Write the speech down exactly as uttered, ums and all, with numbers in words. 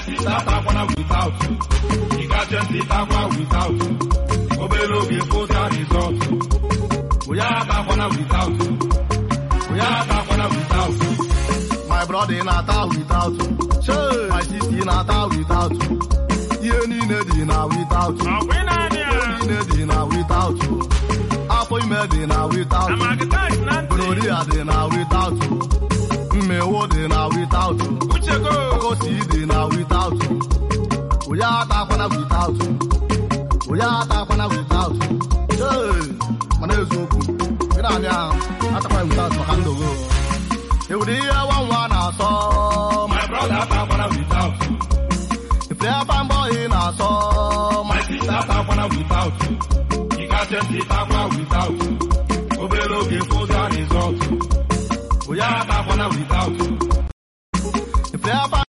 sister atakwana without you. You got just the takwa without you. Obelo be put a result. We are atakwana without you. We are atakwana without you. My brother in ata without you. Sure. My sister in ata without you. You need a dinner without you. You need a dinner without you. Appointment dinner without you. Brody a dinner without you. Me wo dinner without you. Go see dinner without you. We are atakwana without you. We are atakwana without you. Hey, my name is Oku. Get on here. Atakwana without my hand go. You would hear one one I saw. My brother atakwana without you. If they are boy in I saw. My sister atakwana without you. You got just the takwa without you. Obelo be put a result. We are atakwana without you.